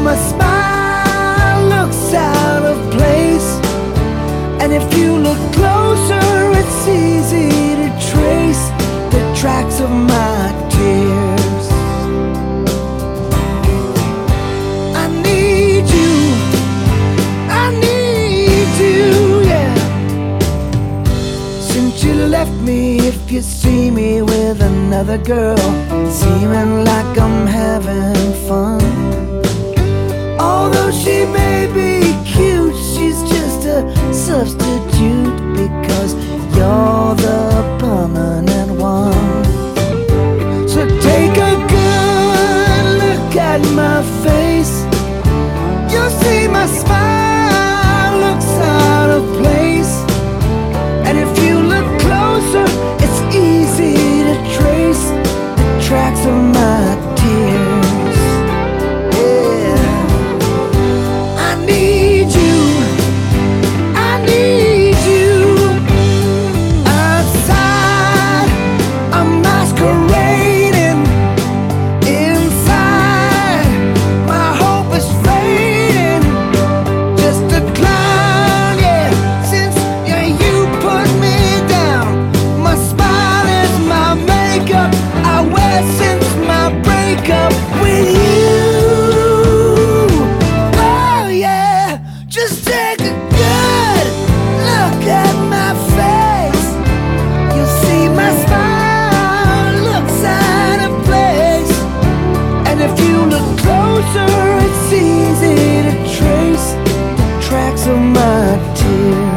my smile looks out of place, and if you look closer, it's easy to trace the tracks of my tears. I need you, yeah. Since you left me, if you see me with another girl, seeming like I'm having fun, although she may be cute, she's just a substitute, because you're the permanent one. So take a good look at my face, you'll see my smile looks out of place, and if you look closer, it's easy to trace the tracks of my tears. Yeah, I need you, outside I'm masquerading, inside my hope is fading, just a clown, yeah. Since you put me down, my smile is my makeup I wear since my breakup with you. Oh yeah, just take a good look at my face, you'll see my smile looks out of place, and if you look closer, it's easy to trace the tracks of my tears.